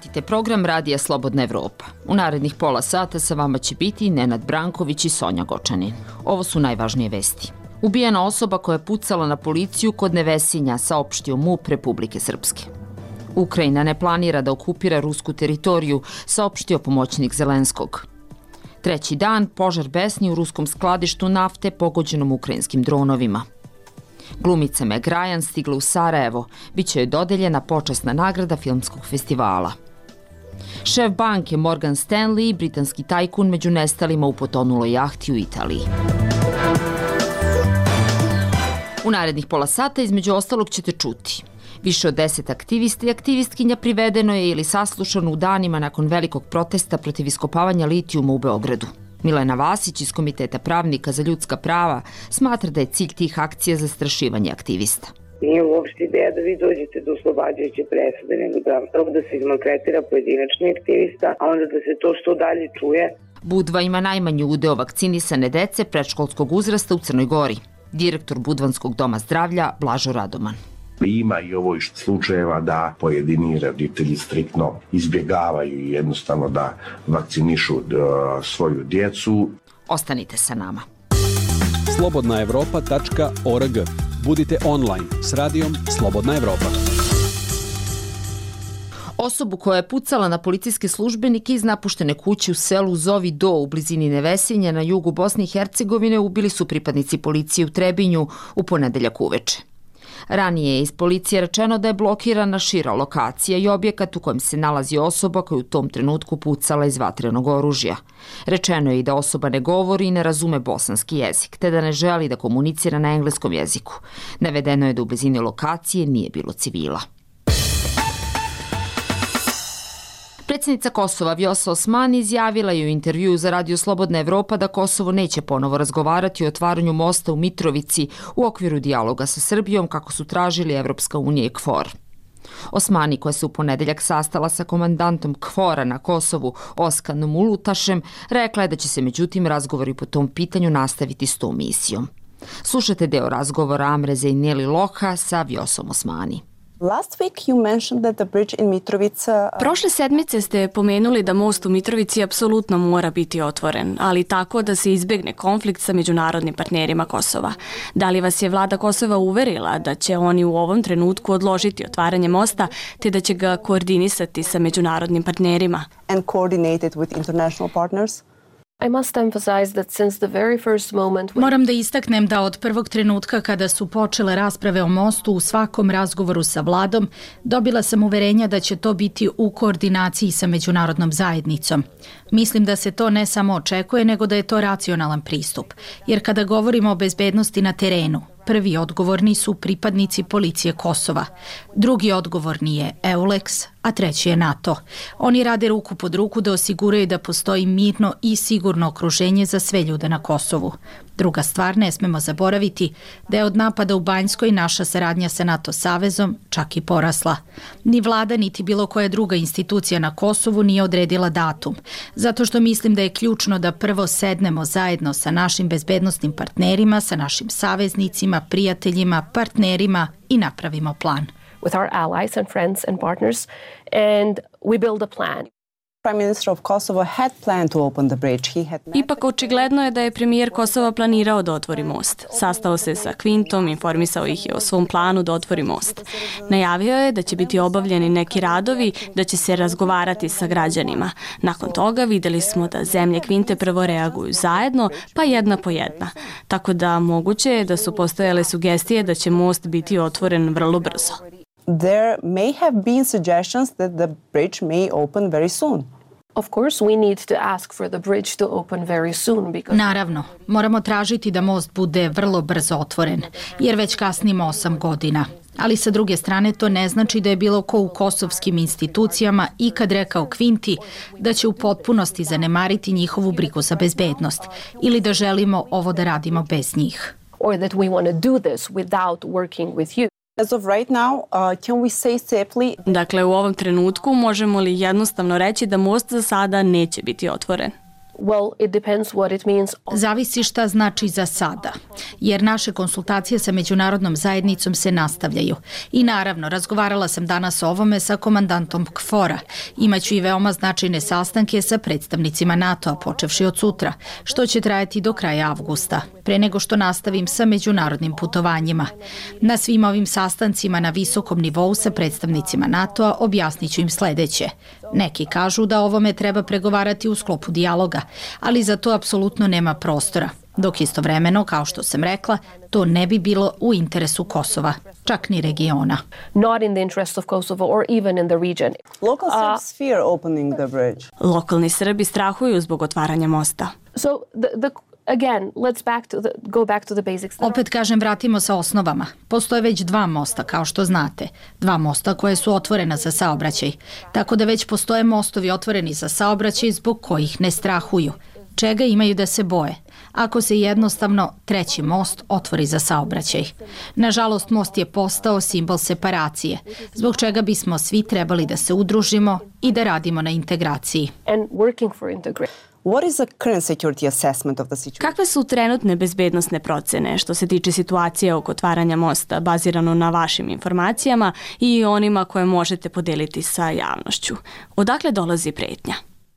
Pratite program Radija Slobodna Evropa. U narednih pola sata sa vama će biti Nenad Branković i Sonja Gočanin. Ovo su najvažnije vesti. Ubijena osoba koja je pucala na policiju kod Nevesinja, saopštio MUP Republike Srpske. Ukrajina ne planira da okupira rusku teritoriju, saopštio pomoćnik Zelenskog. Treći dan, požar besni u ruskom skladištu nafte pogođenom ukrajinskim dronovima. Glumica Meg Ryan stigla u Sarajevo, biće joj dodeljena počasna nagrada filmskog festivala. Šef banke Morgan Stanley i britanski tajkun među nestalima u potonuloj jahti u Italiji. U narednih pola sata između ostalog ćete čuti. Više od 10 aktivista i aktivistkinja privedeno je ili saslušano u danima nakon velikog protesta protiv iskopavanja litijuma u Beogradu. Milena Vasić iz Komiteta pravnika za ljudska prava smatra da je cilj tih akcija zastrašivanje aktivista. Nije uopšte ideja da vi dođete do oslobađajuće presude, nego da se izmaltretira pojedinačni aktivista, a onda da se to što dalje čuje. Budva ima najmanji udeo vakcinisane dece predškolskog uzrasta u Crnoj Gori. Direktor Budvanskog doma zdravlja Blažo Radoman. Ima i ovoj slučajeva da pojedini roditelji striktno izbjegavaju i jednostavno da vakcinišu svoju djecu. Ostanite sa nama. Slobodnaevropa.org. Budite online s radijom Slobodna Evropa. Osobu koja je pucala na policijske službenike iz napuštene kuće u selu Zovi Do u blizini Nevesinja na jugu Bosne i Hercegovine ubili su pripadnici policije u Trebinju u ponedeljak uveče. Ranije je iz policije rečeno da je blokirana šira lokacija i objekat u kojem se nalazi osoba koja je u tom trenutku pucala iz vatrenog oružja. Rečeno je i da osoba ne govori i ne razume bosanski jezik, te da ne želi da komunicira na engleskom jeziku. Navedeno je da u blizini lokacije nije bilo civila. Predsjednica Kosova Vjosa Osmani izjavila je u intervjuu za Radio Slobodna Evropa da Kosovo neće ponovo razgovarati o otvaranju mosta u Mitrovici u okviru dijaloga sa Srbijom kako su tražili Evropska unija i KFOR. Osmani, koja se u ponedeljak sastala sa komandantom KFOR-a na Kosovu Oskanom Ulutašem, rekla je da će se međutim razgovori po tom pitanju nastaviti s tom misijom. Slušajte deo razgovora Amreze i Neli Loha sa Vjosom Osmani. Prošle sedmice ste pomenuli da most u Mitrovici apsolutno mora biti otvoren, ali tako da se izbjegne konflikt sa međunarodnim partnerima Kosova. Da li vas je vlada Kosova uverila da će oni u ovom trenutku odložiti otvaranje mosta te da će ga koordinisati sa međunarodnim partnerima? Moram da istaknem da od prvog trenutka kada su počele rasprave o mostu u svakom razgovoru sa vladom, dobila sam uverenja da će to biti u koordinaciji sa međunarodnom zajednicom. Mislim da se to ne samo očekuje, nego da je to racionalan pristup. Jer kada govorimo o bezbednosti na terenu, prvi odgovorni su pripadnici policije Kosova. Drugi odgovorni je EULEX, a treći je NATO. Oni rade ruku pod ruku da osiguraju da postoji mirno i sigurno okruženje za sve ljude na Kosovu. Druga stvar, ne smemo zaboraviti da je od napada u Banjskoj naša saradnja sa NATO savezom čak i porasla. Ni vlada, niti bilo koja druga institucija na Kosovu nije odredila datum, zato što mislim da je ključno da prvo sednemo zajedno sa našim bezbednosnim partnerima, sa našim saveznicima, prijateljima, partnerima i napravimo plan. With our allies and friends and partners, and we build a plan. Ipak očigledno je da je premijer Kosova planirao da otvori most. Sastao se sa Kvintom, informisao ih je o svom planu da otvori most. Najavio je da će biti obavljeni neki radovi, da će se razgovarati sa građanima. Nakon toga vidjeli smo da zemlje Kvinte prvo reaguju zajedno, pa jedna po jedna. Tako da moguće je da su postojale sugestije da će most biti otvoren vrlo brzo. There may have been suggestions that the bridge may open very soon. Of course, we need to ask for the bridge to open very soon because... Naravno, moramo tražiti da most bude vrlo brzo otvoren, jer već kasnimo 8 godina. Ali sa druge strane to ne znači da je bilo ko u kosovskim institucijama ikad rekao Kvinti da će u potpunosti zanemariti njihovu brigu za bezbednost ili da želimo ovo da radimo bez njih. Or that we want to do this without working with you. As of right now, can we say safely... Dakle, u ovom trenutku možemo li jednostavno reći da most za sada neće biti otvoren? Well, it depends what it means. Zavisi šta znači za sada, jer naše konsultacije sa međunarodnom zajednicom se nastavljaju. I naravno, razgovarala sam danas o ovome sa komandantom KFOR-a. Imaću i veoma značajne sastanke sa predstavnicima NATO-a, počevši od sutra, što će trajati do kraja avgusta, pre nego što nastavim sa međunarodnim putovanjima. Na svim ovim sastancima na visokom nivou sa predstavnicima NATO-a objasnit ću im sledeće. Neki kažu da o ovome treba pregovarati u sklopu dijaloga, ali za to apsolutno nema prostora, dok istovremeno, kao što sam rekla, to ne bi bilo u interesu Kosova, čak ni regiona. Not in the interest of Kosovo or even in the region. Local Serbs fear opening the bridge. Lokalni Srbi strahuju zbog otvaranja mosta. So again, let's go back to the basics. Opet kažem, vratimo se osnovama. Postoje već 2 mosta, kao što znate. 2 mosta koje su otvorena za saobraćaj. Tako da već postoje mostovi otvoreni za saobraćaj zbog kojih ne strahuju. Čega imaju da se boje? Ako se jednostavno 3. most otvori za saobraćaj. Nažalost, most je postao simbol separacije, zbog čega bismo svi trebali da se udružimo i da radimo na integraciji. And working for integration. What is the current security assessment of the situation? Kakve su trenutne bezbednosne procene što se tiče situacije oko otvaranja mosta, bazirano na vašim informacijama i onima koje možete podeliti sa javnošću? Odakle dolazi pretnja?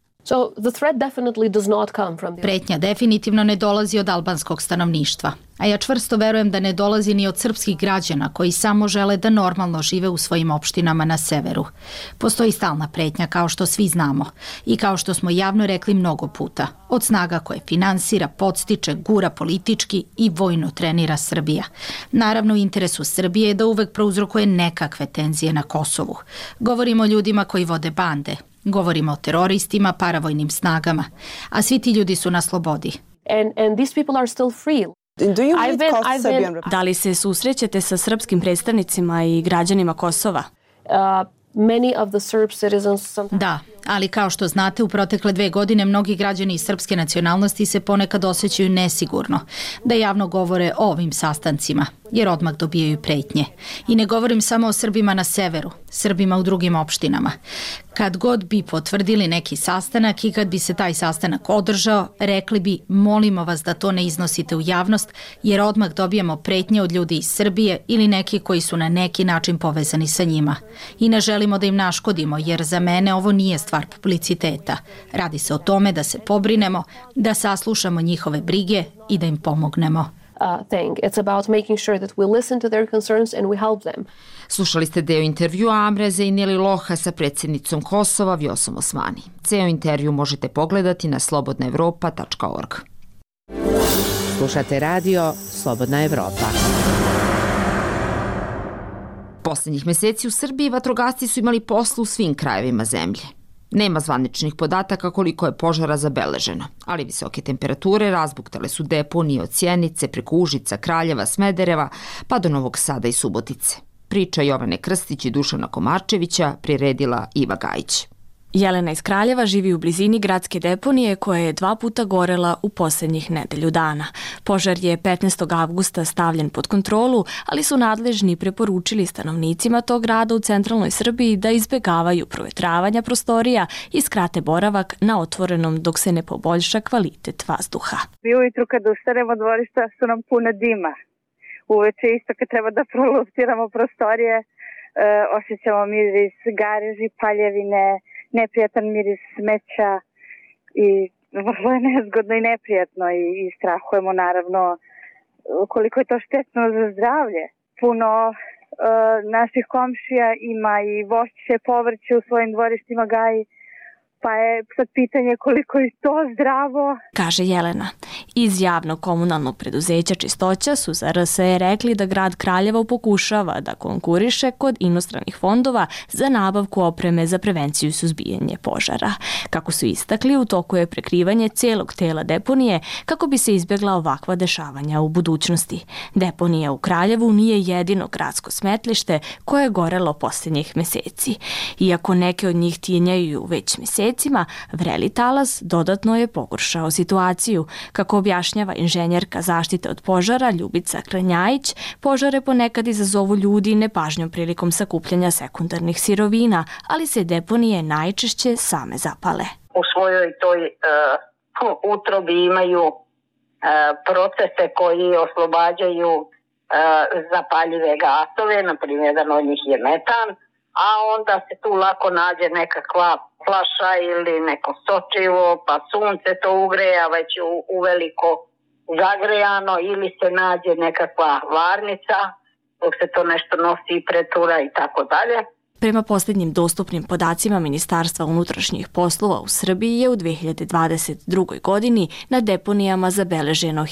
So the threat definitely does not come from the... Pretnja definitivno ne dolazi od albanskog stanovništva, a ja čvrsto verujem da ne dolazi ni od srpskih građana koji samo žele da normalno žive u svojim opštinama na severu. Postoji stalna pretnja, kao što svi znamo, i kao što smo javno rekli mnogo puta, od snaga koje finansira, podstiče, gura politički i vojno trenira Srbija. Naravno, u interesu Srbije je da uvek prouzrokuje nekakve tenzije na Kosovu. Govorimo o ljudima koji vode bande, govorimo o teroristima, paravojnim snagama, a svi ti ljudi su na slobodi. And these people are still free. Da li se susrećete sa srpskim predstavnicima i građanima Kosova? Many of the Serb citizens... Da, ali kao što znate, u protekle 2 godine mnogi građani srpske nacionalnosti se ponekad osjećaju nesigurno da javno govore o ovim sastancima, jer odmah dobijaju pretnje. I ne govorim samo o Srbima na severu, Srbima u drugim opštinama. Kad god bi potvrdili neki sastanak i kad bi se taj sastanak održao, rekli bi, molimo vas da to ne iznosite u javnost, jer odmah dobijamo pretnje od ljudi iz Srbije ili neki koji su na neki način povezani sa njima. I ne želimo da im naškodimo, jer za mene ovo nije stvar publiciteta. Radi se o tome da se pobrinemo, da saslušamo njihove brige i da im pomognemo. Thing. It's about making sure that we listen to their concerns and we help them. Slušali ste deo intervjua Amreze i Nili Loha sa predsjednicom Kosova Vjosom Osmani. Ceo intervju možete pogledati na slobodnaevropa.org. Slušate radio Slobodna Evropa. Poslednjih meseci u Srbiji vatrogasci su imali posla u svim krajevima zemlje. Nema zvaničnih podataka koliko je požara zabeleženo, ali visoke temperature razbuktale su deponije od Sjenice preko Užica, Kraljeva, Smedereva pa do Novog Sada i Subotice. Priča Jovane Krstić i Dušana Komarčevića priredila Iva Gajić. Jelena iz Kraljeva živi u blizini gradske deponije koja je 2 puta gorela u posljednjih nedelju dana. Požar je 15. avgusta stavljen pod kontrolu, ali su nadležni preporučili stanovnicima tog grada u centralnoj Srbiji da izbegavaju provetravanja prostorija i skrate boravak na otvorenom dok se ne poboljša kvalitet vazduha. Mi ujutru kad ustanemo, dvorišta su nam puna dima. Uveče isto kad treba da proluftiramo prostorije, osjećamo miris gareži, paljevine, neprijatan miris smeća i vrlo je nezgodno i neprijatno i strahujemo naravno koliko je to štetno za zdravlje. Puno naših komšija ima i voće, povrće u svojim dvorištima gaji, pa je sad pitanje koliko je to zdravo. Kaže Jelena. Iz javnog komunalnog preduzeća Čistoća su za RSE rekli da grad Kraljevo pokušava da konkuriše kod inostranih fondova za nabavku opreme za prevenciju i suzbijanje požara. Kako su istakli, u toku je prekrivanje celog tela deponije kako bi se izbjegla ovakva dešavanja u budućnosti. Deponija u Kraljevu nije jedino gradsko smetlište koje je gorelo posljednjih meseci. Iako neke od njih tinjaju već mesecima, vreli talas dodatno je pogoršao situaciju. Kako objašnjava inženjerka zaštite od požara Ljubica Kranjajić, požare ponekad izazovu ljudi nepažnjom prilikom sakupljanja sekundarnih sirovina, ali se deponije najčešće same zapale. U svojoj toj utrobi imaju procese koji oslobađaju zapaljive gasove, na primjer jedan od njih je metan, a onda se tu lako nađe nekakva flaša ili neko sočivo, pa sunce to ugreje, a već je uveliko zagrejano, ili se nađe nekakva varnica dok se to nešto nosi i pretura i tako dalje. Prema posljednjim dostupnim podacima Ministarstva unutrašnjih poslova u Srbiji je u 2022. godini na deponijama zabeleženo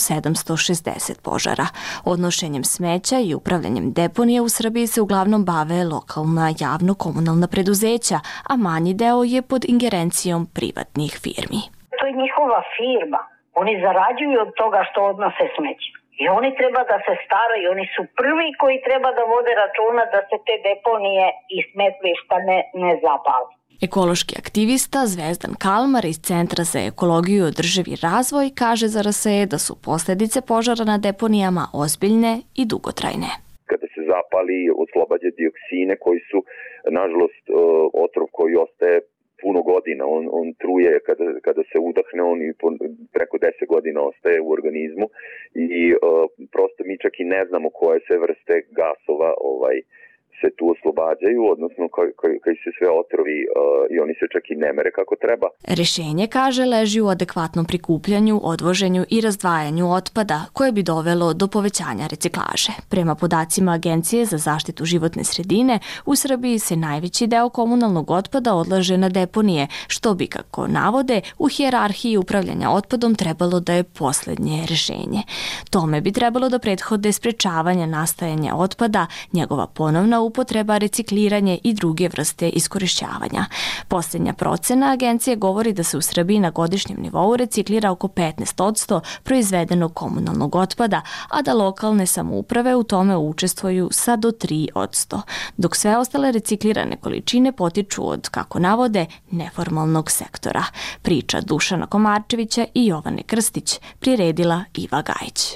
1760 požara. Odnošenjem smeća i upravljanjem deponija u Srbiji se uglavnom bave lokalna javno-komunalna preduzeća, a manji deo je pod ingerencijom privatnih firmi. To je njihova firma. Oni zarađuju od toga što odnose smeće. I oni treba da se staraju, oni su prvi koji treba da vode računa da se te deponije i smetlišta ne zapale. Ekološki aktivista Zvezdan Kalmar iz Centra za ekologiju i održivi razvoj kaže za RSE da su posljedice požara na deponijama ozbiljne i dugotrajne. Kada se zapali, oslobađa dioksine koji su, nažalost, otrov koji ostaje puno godina, on truje kada se udahne, on i preko 10 godina ostaje u organizmu i prosto mi čak i ne znamo koje sve vrste gasova se tu oslobađaju, odnosno koji se sve otrovi i oni se čak i ne mere kako treba. Rješenje, kaže, leži u adekvatnom prikupljanju, odvoženju i razdvajanju otpada koje bi dovelo do povećanja reciklaže. Prema podacima Agencije za zaštitu životne sredine, u Srbiji se najveći deo komunalnog otpada odlaže na deponije, što bi, kako navode, u hijerarhiji upravljanja otpadom trebalo da je posljednje rješenje. Tome bi trebalo da prethode sprečavanje nastajanja otpada, njegova ponovna upotreba, recikliranje i druge vrste iskorišćavanja. Posljednja procena agencije govori da se u Srbiji na godišnjem nivou reciklira oko 15% proizvedenog komunalnog otpada, a da lokalne samouprave u tome učestvuju sa do 3%, dok sve ostale reciklirane količine potiču od, kako navode, neformalnog sektora. Priča Dušana Komarčevića i Jovane Krstić, priredila Iva Gajić.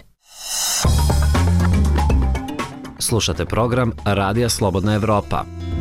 Slušate program Radija Slobodna Evropa.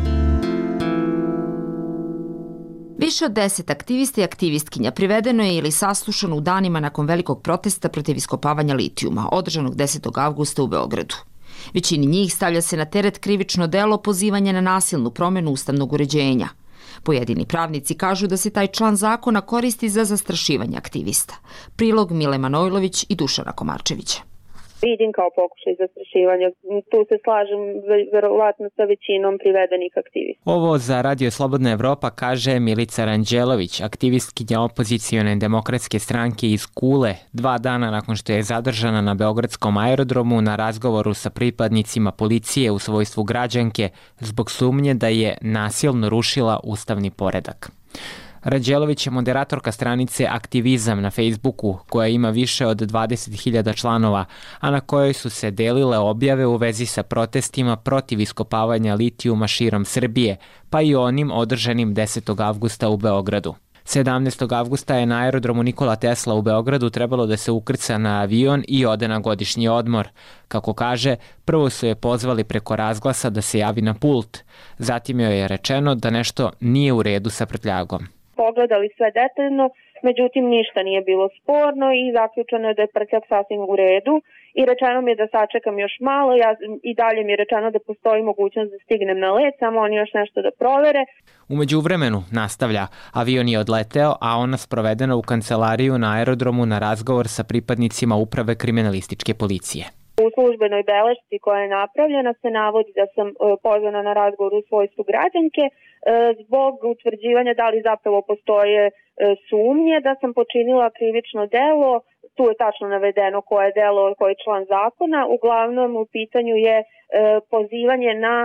Više od 10 aktivista i aktivistkinja privedeno je ili saslušano u danima nakon velikog protesta protiv iskopavanja litijuma, održanog 10. avgusta u Beogradu. Većini njih stavlja se na teret krivično delo pozivanja na nasilnu promjenu ustavnog uređenja. Pojedini pravnici kažu da se taj član zakona koristi za zastrašivanje aktivista. Prilog Mile Manojlović i Dušana Komarčevića. Vidim kao pokušaj zastrašivanja. Tu se slažem verovatno sa većinom privedenih aktivista. Ovo za Radio Slobodna Evropa kaže Milica Ranđelović, aktivistkinja opozicione demokratske stranke iz Kule, 2 dana nakon što je zadržana na beogradskom aerodromu na razgovoru sa pripadnicima policije u svojstvu građanke zbog sumnje da je nasilno rušila ustavni poredak. Ranđelović je moderatorka stranice Aktivizam na Facebooku, koja ima više od 20.000 članova, a na kojoj su se delile objave u vezi sa protestima protiv iskopavanja litijuma širom Srbije, pa i onim održanim 10. avgusta u Beogradu. 17. avgusta je na aerodromu Nikola Tesla u Beogradu trebalo da se ukrca na avion i ode na godišnji odmor. Kako kaže, prvo su je pozvali preko razglasa da se javi na pult, zatim joj je rečeno da nešto nije u redu sa prtljagom. Pogledali sve detaljno, međutim ništa nije bilo sporno i zaključeno je da je prtljag sasvim u redu i rečeno mi je da sačekam još malo, i dalje mi je rečeno da postoji mogućnost da stignem na let, samo oni još nešto da provere. U međuvremenu, nastavlja, avion je odleteo, a ona sprovedena u kancelariju na aerodromu na razgovor sa pripadnicima uprave kriminalističke policije. U službenoj belešci koja je napravljena se navodi da sam pozvana na razgovor u svojstvu građanke zbog utvrđivanja da li zapravo postoje sumnje da sam počinila krivično delo. Tu je tačno navedeno koje delo, koji član zakona. Uglavnom u pitanju je pozivanje na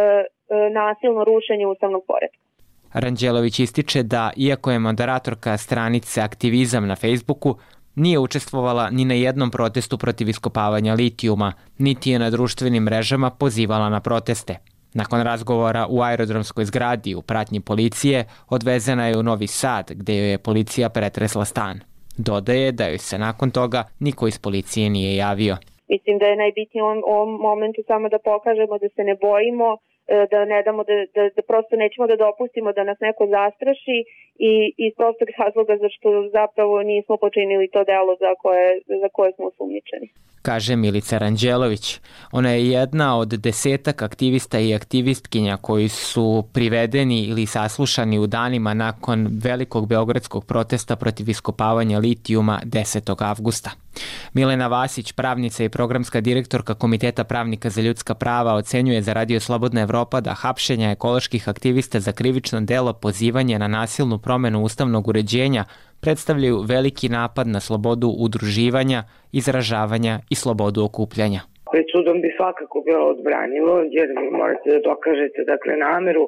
nasilno rušenje ustavnog poretka. Ranđelović ističe da, iako je moderatorka stranice Aktivizam na Facebooku, nije učestvovala ni na jednom protestu protiv iskopavanja litijuma, niti je na društvenim mrežama pozivala na proteste. Nakon razgovora u aerodromskoj zgradi u pratnji policije, odvezena je u Novi Sad, gde joj je policija pretresla stan. Dodaje da joj se nakon toga niko iz policije nije javio. Mislim da je najbitnije u ovom momentu samo da pokažemo da se ne bojimo da ne damo, da prosto nećemo da dopustimo da nas neko zastraši i iz prostog razloga zašto zapravo nismo počinili to delo za koje smo osumnjičeni. Kaže Milica Ranđelović. Ona je jedna od 10 aktivista i aktivistkinja koji su privedeni ili saslušani u danima nakon velikog beogradskog protesta protiv iskopavanja litijuma 10. avgusta. Milena Vasić, pravnica i programska direktorka Komiteta pravnika za ljudska prava, ocenjuje za Radio Slobodna Evropa da hapšenja ekoloških aktivista za krivično delo pozivanje na nasilnu promenu ustavnog uređenja predstavljaju veliki napad na slobodu udruživanja, izražavanja i slobodu okupljanja. Pred sudom bi svakako bilo odbranjivo, jer vi morate da dokažete nameru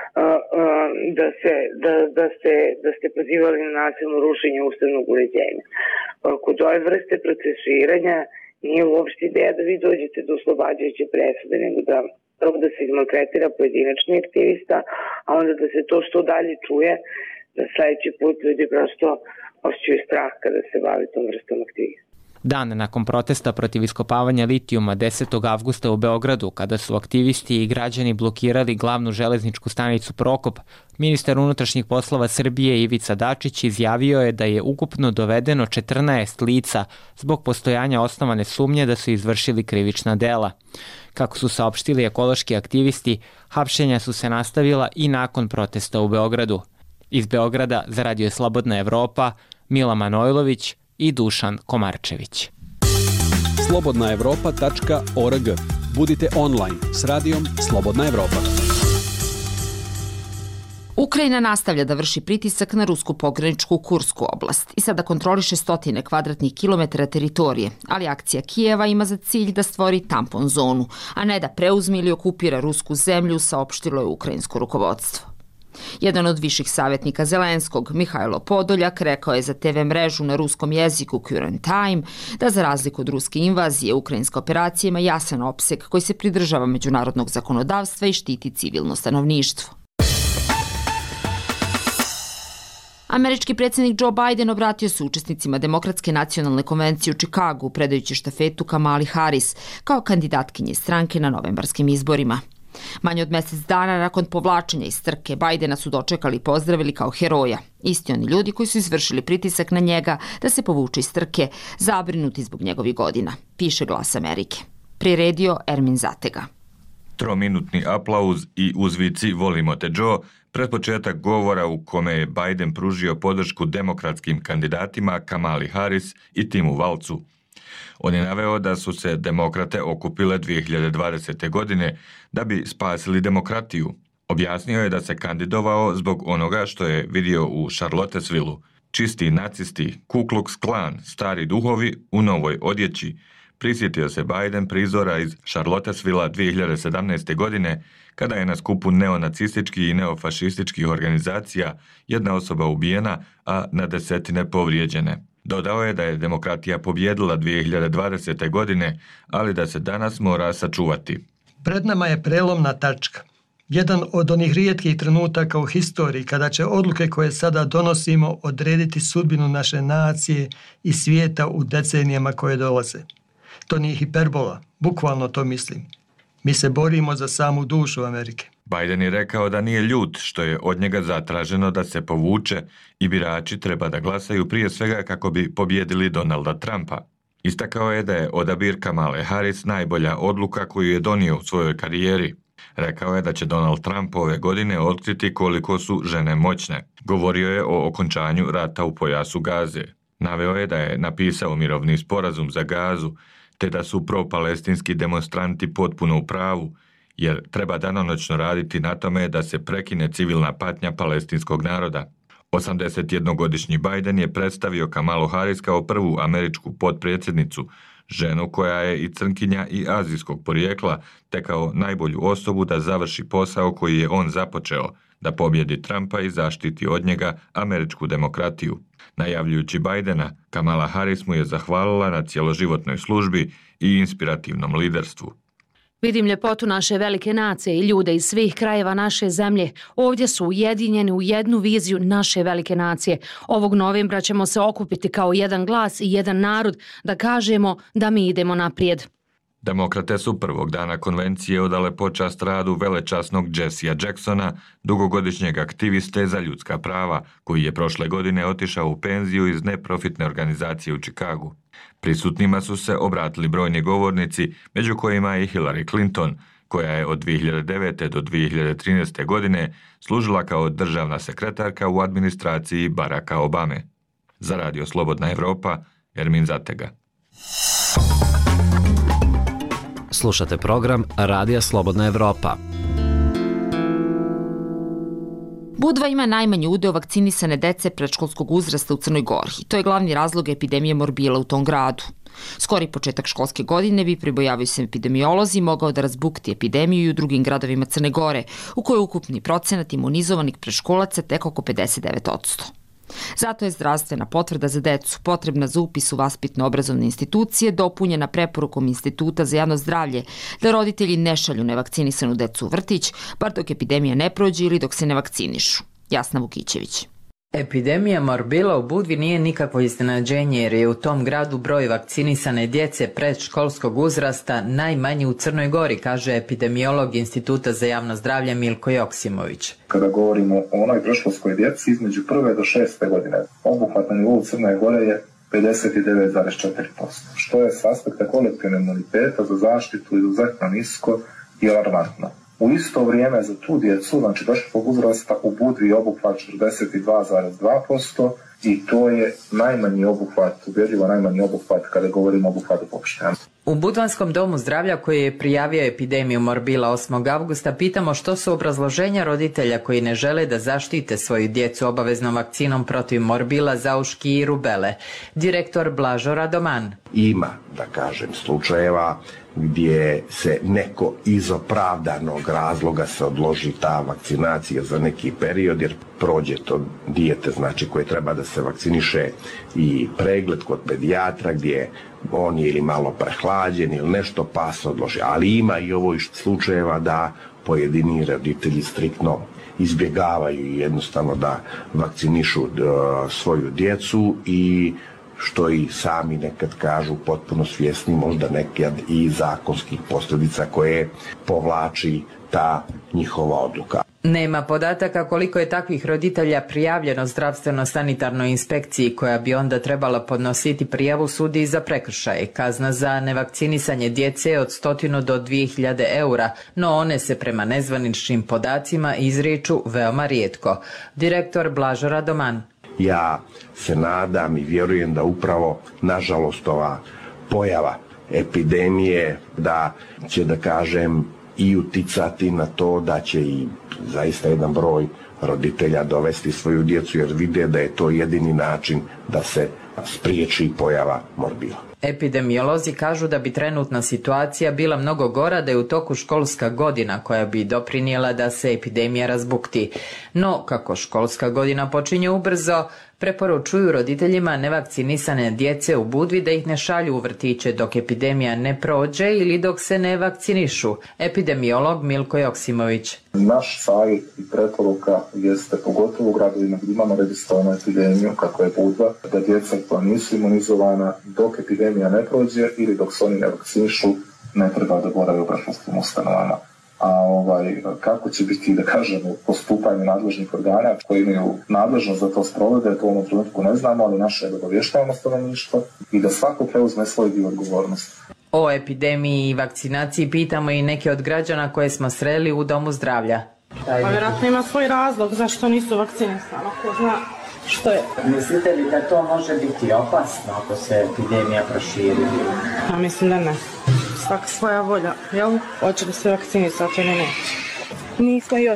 da ste pozivali na nasilno rušenje ustavnog uređenja. Kod ove vrste procesuiranja nije uopšte ideja da vi dođete do oslobađajuće presude, nego da se izmaltretira pojedinačni aktivista, a onda da se to što dalje čuje, da sledeći put ljudi prosto osjećaju strah kada se bavi tom vrstom aktivista. Dan nakon protesta protiv iskopavanja litijuma 10. avgusta u Beogradu, kada su aktivisti i građani blokirali glavnu železničku stanicu Prokop, ministar unutrašnjih poslova Srbije Ivica Dačić izjavio je da je ukupno dovedeno 14 lica zbog postojanja osnovane sumnje da su izvršili krivična dela. Kako su saopštili ekološki aktivisti, hapšenja su se nastavila i nakon protesta u Beogradu. Iz Beograda za Radio Slobodna Evropa, Mila Manojlović i Dušan Komarčević. slobodnaevropa.org. Budite online s radijom Slobodna Evropa. Ukrajina nastavlja da vrši pritisak na rusku pograničku Kursku oblast i sada kontroliše 100 kvadratnih kilometara teritorije, ali akcija Kijeva ima za cilj da stvori tampon zonu, a ne da preuzme ili okupira rusku zemlju, saopštilo je ukrajinsko rukovodstvo. Jedan od viših savjetnika Zelenskog, Mihajlo Podoljak, rekao je za TV mrežu na ruskom jeziku Current Time da za razliku od ruske invazije, ukrajinska operacija ima jasan opseg koji se pridržava međunarodnog zakonodavstva i štiti civilno stanovništvo. Američki predsjednik Joe Biden obratio se učesnicima Demokratske nacionalne konvencije u Čikagu, predajući štafetu Kamali Harris kao kandidatkinje stranke na novembarskim izborima. Manje od mesec dana nakon povlačenja iz trke, Bajdena su dočekali i pozdravili kao heroja. Isti oni ljudi koji su izvršili pritisak na njega da se povuče iz trke, zabrinuti zbog njegovih godina, piše Glas Amerike. Priredio Ermin Zatega. 3-minutni aplauz i uzvici "Volimo te, Joe" pred početak govora u kome je Biden pružio podršku demokratskim kandidatima Kamali Harris i Timu Valcu. On je naveo da su se demokrate okupile 2020. godine da bi spasili demokratiju. Objasnio je da se kandidovao zbog onoga što je vidio u Charlottesvilleu. Čisti nacisti, Ku Klux Klan, stari duhovi u novoj odjeći. Prisjetio se Biden prizora iz Charlottesvillea 2017. godine, kada je na skupu neonacističkih i neofašističkih organizacija jedna osoba ubijena, a na desetine povrijeđene. Dodao je da je demokratija pobjedila 2020. godine, ali da se danas mora sačuvati. Pred nama je prelomna tačka. Jedan od onih rijetkih trenutaka u historiji kada će odluke koje sada donosimo odrediti sudbinu naše nacije i svijeta u decenijama koje dolaze. To nije hiperbola, bukvalno to mislim. Mi se borimo za samu dušu Amerike. Biden je rekao da nije ljut što je od njega zatraženo da se povuče i birači treba da glasaju prije svega kako bi pobjedili Donalda Trumpa. Istakao je da je odabir Kamale Harris najbolja odluka koju je donio u svojoj karijeri. Rekao je da će Donald Trump ove godine otkriti koliko su žene moćne. Govorio je o okončanju rata u pojasu Gaze. Naveo je da je napisao mirovni sporazum za Gazu, te da su propalestinski demonstranti potpuno u pravu, jer treba danonoćno raditi na tome da se prekine civilna patnja palestinskog naroda. 81-godišnji Biden je predstavio Kamalu Harris kao prvu američku potpredsjednicu, ženu koja je i crnkinja i azijskog porijekla, te kao najbolju osobu da završi posao koji je on započeo, da pobjedi Trumpa i zaštiti od njega američku demokratiju. Najavljujući Bidena, Kamala Harris mu je zahvalila na cjeloživotnoj službi i inspirativnom liderstvu. Vidim ljepotu naše velike nacije i ljude iz svih krajeva naše zemlje. Ovdje su ujedinjeni u jednu viziju naše velike nacije. Ovog novembra ćemo se okupiti kao jedan glas i jedan narod da kažemo da mi idemo naprijed. Demokrate su prvog dana konvencije odale počast radu velečasnog Jessea Jacksona, dugogodišnjeg aktiviste za ljudska prava, koji je prošle godine otišao u penziju iz neprofitne organizacije u Čikagu. Prisutnima su se obratili brojni govornici, među kojima i Hillary Clinton, koja je od 2009. do 2013. godine služila kao državna sekretarka u administraciji Baracka Obame. Za Radio Slobodna Evropa, Ermin Zatega. Slušate program Radija Slobodna Evropa. Budva ima najmanji udeo vakcinisane dece predškolskog uzrasta u Crnoj Gori. To je glavni razlog epidemije morbila u tom gradu. Skori početak školske godine bi, pribojavaju se epidemiolozi, mogao da razbukti epidemiju i u drugim gradovima Crne Gore, u kojoj ukupni procenat imunizovanih predškolaca tek oko 59%. Zato je zdravstvena potvrda za decu potrebna za upis u vaspitno-obrazovne institucije dopunjena preporukom Instituta za javno zdravlje da roditelji ne šalju nevakcinisanu decu u vrtić, bar dok epidemija ne prođe ili dok se ne vakcinišu. Jasna Vukićević. Epidemija morbila u Budvi nije nikakvo iznenađenje jer je u tom gradu broj vakcinisane djece predškolskog uzrasta najmanji u Crnoj Gori, kaže epidemiolog Instituta za javno zdravlje Milko Joksimović. Kada govorimo o onoj predškolskoj djeci između 1. do 6. godine, obuhvat na nivou Crne Gore je 59,4%, što je s aspekta kolektivnog imuniteta za zaštitu izuzetno nisko i alarmantno. U isto vrijeme za tu djecu, znači predškolskog uzrasta, u Budvi je obuhvat 42,2% i to je najmanji obuhvat, ubjedljivo najmanji obuhvat kada govorimo o obuhvatu popištanja. U Budvanskom domu zdravlja koji je prijavio epidemiju morbila 8. avgusta pitamo što su obrazloženja roditelja koji ne žele da zaštite svoju djecu obaveznom vakcinom protiv morbila, zauški i rubele. Direktor Blažo Radoman. Ima, da kažem, slučajeva gdje se neko iz opravdanog razloga se odloži ta vakcinacija za neki period jer prođe to dijete, znači koje treba da se vakciniše i pregled kod pedijatra gdje on je ili malo prehlađen ili nešto pa se odloži. Ali ima i ovo slučajeva da pojedini roditelji striktno izbjegavaju jednostavno da vakcinišu svoju djecu i što i sami nekad kažu potpuno svjesni možda nekad i zakonskih posljedica koje povlači ta njihova odluka. Nema podataka koliko je takvih roditelja prijavljeno zdravstveno-sanitarnoj inspekciji koja bi onda trebala podnositi prijavu sudiji za prekršaje. Kazna za nevakcinisanje djece je od 100 do 2000 eura, no one se prema nezvaničnim podacima izriču veoma rijetko. Direktor Blažo Radoman. Ja se nadam i vjerujem da upravo, nažalost, ova pojava epidemije da će, da kažem, i uticati na to da će i zaista jedan broj roditelja dovesti svoju djecu jer vide da je to jedini način da se spriječi pojava morbila. Epidemiolozi kažu da bi trenutna situacija bila mnogo gora da je u toku školska godina koja bi doprinijela da se epidemija razbukti. No, kako školska godina počinje ubrzo, preporučuju roditeljima nevakcinisane djece u Budvi da ih ne šalju u vrtiće dok epidemija ne prođe ili dok se ne vakcinišu. Epidemiolog Milko Joksimović. Naš savjet i preporuka jeste, pogotovo u gradovima gdje imamo registrovanu epidemiju, kako je Budva, da djeca koja nisu imunizovana dok epidemija ne prođe ili dok se oni ne vakcinišu ne treba da borave u predškolskim ustanovama. A kako će biti, da kažemo, postupanje nadležnih organa koji imaju nadležnost za to sprovode, to u ovom trenutku ne znamo, ali naše je da obavještavamo stanovništvo i da svako preuzme svoj dio odgovornosti. O epidemiji i vakcinaciji pitamo i neke od građana koje smo sreli u domu zdravlja. Pa vjerojatno ima svoj razlog zašto nisu vakcinisani, ko zna što je. Mislite li da to može biti opasno ako se epidemija proširi? Ja mislim da ne. Svaka svoja volja, jel? Hoće da se vakcinisati ili ne? Nismo još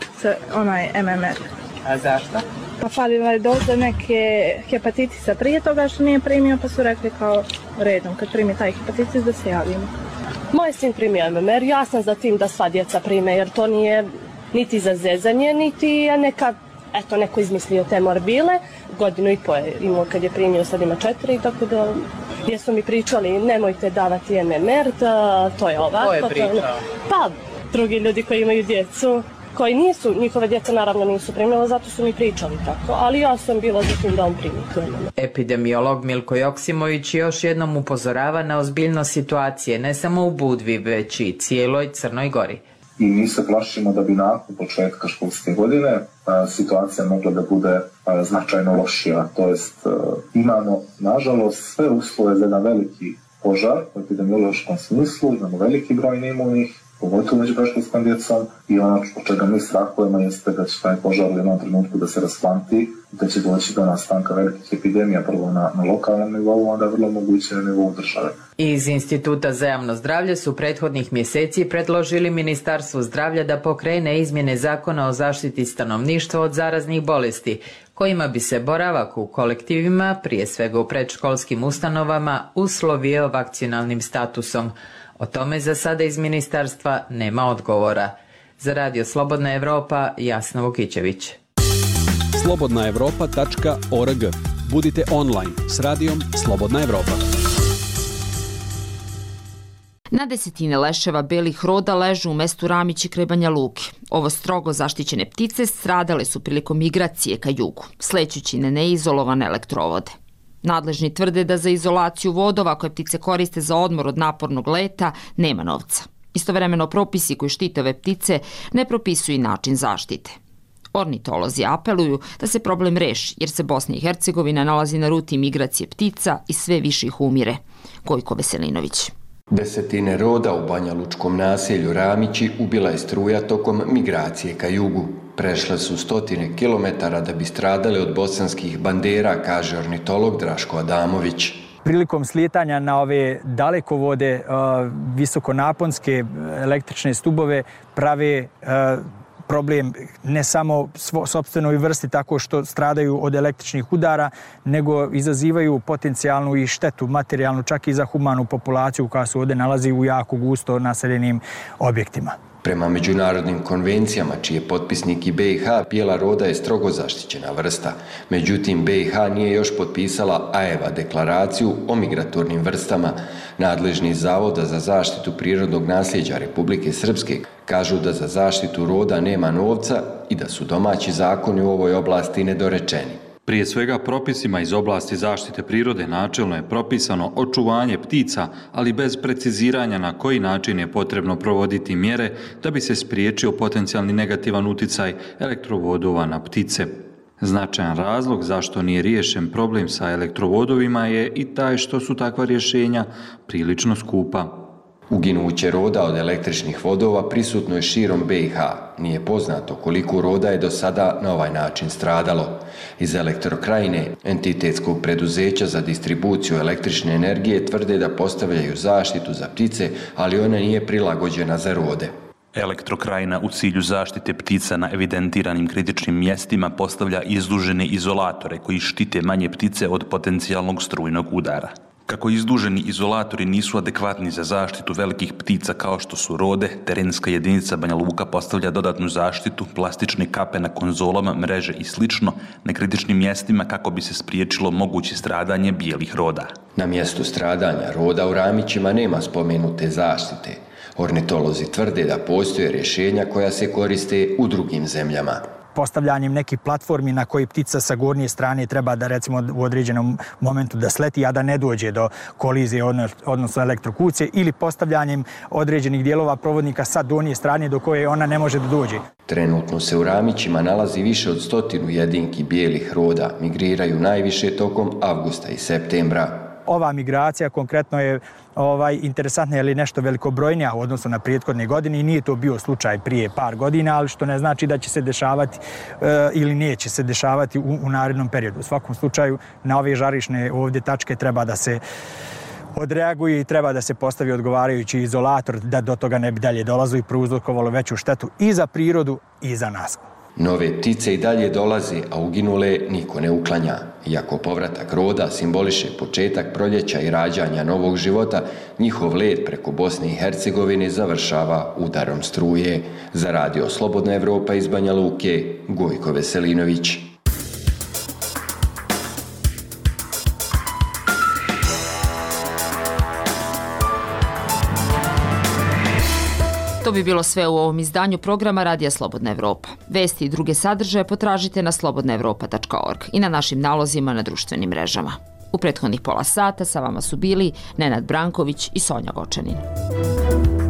MMR. A zašto? Pa falila je doza neke hepatitisa prije toga što nije primio, pa su rekli kao redom kad primi taj hepatitis da se javimo. Moj sin primio MMR, ja sam za tim da sva djeca prime, jer to nije niti za zezanje, niti je neko izmislio te morbile. 1.5 godinu je imao kad je primio, sad ima 4, tako da jesu mi pričali nemojte davati MMR, to je ovako. Ko je pričao? Pa, drugi ljudi koji imaju djecu. koji nisu, njihove djeca naravno nisu primila, zato su mi pričali tako, ali ja sam bila za tim da on primi. Epidemiolog Milko Joksimović još jednom upozorava na ozbiljnost situacije, ne samo u Budvi, već i cijeloj Crnoj Gori. I mi se plašimo da bi nakon početka školske godine situacija mogla da bude značajno lošija. To jest, imamo, nažalost, sve uslove za jedan veliki požar u epidemiološkom smislu, imamo veliki broj neimunih, pogotovo među predškolskom djecom, i ono od čega mi strahujemo jeste da će taj požar u jednom trenutku da se rasplamti, da će doći do nastanka velikih epidemija, prvo na lokalnom nivou, onda vrlo moguće na nivou države. Iz Instituta za javno zdravlje su prethodnih mjeseci predložili Ministarstvu zdravlja da pokrene izmjene Zakona o zaštiti stanovništva od zaraznih bolesti, kojima bi se boravak u kolektivima, prije svega u predškolskim ustanovama, uslovio vakcinalnim statusom. O tome za sada iz ministarstva nema odgovora. Za Radio Slobodna Evropa, Jasna Vukićević. slobodnaevropa.org. Budite online s radijom Slobodna Evropa. Na desetine leševa belih roda ležu u mestu Ramići kraj Banja Luke. Ovo strogo zaštićene ptice stradale su prilikom migracije ka jugu, slećući na neizolovane elektrovode. Nadležni tvrde da za izolaciju vodova koje ptice koriste za odmor od napornog leta nema novca. Istovremeno propisi koji štite ove ptice ne propisuju način zaštite. Ornitolozi apeluju da se problem reši jer se Bosna i Hercegovina nalazi na ruti migracije ptica i sve više ih umire. Gojko Veselinović. Desetine roda u banjalučkom naselju Ramići ubila je struja tokom migracije ka jugu. Prešle su 100 kilometara da bi stradale od bosanskih bandera, kaže ornitolog Draško Adamović. Prilikom slijetanja na ove dalekovode, visokonaponske električne stubove prave problem ne samo sopstvenoj vrsti tako što stradaju od električnih udara, nego izazivaju potencijalnu i štetu materijalnu čak i za humanu populaciju koja se ovdje nalazi u jako gusto naseljenim objektima. Prema međunarodnim konvencijama, čiji je potpisnik i BiH, bijela roda je strogo zaštićena vrsta. Međutim, BiH nije još potpisala AEVA deklaraciju o migratornim vrstama. Nadležni iz Zavoda za zaštitu prirodnog nasljeđa Republike Srpske kažu da za zaštitu roda nema novca i da su domaći zakoni u ovoj oblasti nedorečeni. Prije svega propisima iz oblasti zaštite prirode načelno je propisano očuvanje ptica, ali bez preciziranja na koji način je potrebno provoditi mjere da bi se spriječio potencijalni negativan uticaj elektrovodova na ptice. Značajan razlog zašto nije riješen problem sa elektrovodovima je i taj što su takva rješenja prilično skupa. Uginuće roda od električnih vodova prisutno je širom BiH. Nije poznato koliko roda je do sada na ovaj način stradalo. Iz Elektrokrajine, entitetskog preduzeća za distribuciju električne energije, tvrde da postavljaju zaštitu za ptice, ali ona nije prilagođena za rode. Elektrokrajina u cilju zaštite ptica na evidentiranim kritičnim mjestima postavlja izdužene izolatore koji štite manje ptice od potencijalnog strujnog udara. Kako izduženi izolatori nisu adekvatni za zaštitu velikih ptica kao što su rode, terenska jedinica Banja Luka postavlja dodatnu zaštitu, plastične kape na konzolama, mreže i slično na kritičnim mjestima kako bi se spriječilo moguće stradanje bijelih roda. Na mjestu stradanja roda u Ramićima nema spomenute zaštite. Ornitolozi tvrde da postoje rješenja koja se koriste u drugim zemljama. Postavljanjem nekih platformi na koji ptica sa gornje strane treba da recimo u određenom momentu da sleti, a da ne dođe do kolizije, odnosno elektrokucije, ili postavljanjem određenih dijelova provodnika sa donje strane do koje ona ne može da dođe. Trenutno se u Ramićima nalazi više od 100 jedinki bijelih roda. Migriraju najviše tokom avgusta i septembra. Ova migracija konkretno je interesantna ili nešto velikobrojnija u odnosu na prethodne godine i nije to bio slučaj prije par godina, ali što ne znači da će se dešavati ili neće se dešavati u narednom periodu. U svakom slučaju na ove žarišne ovdje tačke treba da se odreaguje i treba da se postavi odgovarajući izolator da do toga ne bi dalje dolazilo i prouzrokovalo veću štetu i za prirodu i za nas. Nove ptice i dalje dolaze, a uginule niko ne uklanja. Iako povratak roda simboliše početak proljeća i rađanja novog života, njihov let preko Bosne i Hercegovine završava udarom struje. Za Radio Slobodna Evropa iz Banja Luke, Gojko Veselinović. To bi bilo sve u ovom izdanju programa Radija Slobodna Evropa. Vesti i druge sadržaje potražite na slobodnaevropa.org i na našim nalozima na društvenim mrežama. U prethodnih pola sata sa vama su bili Nenad Branković i Sonja Gočanin.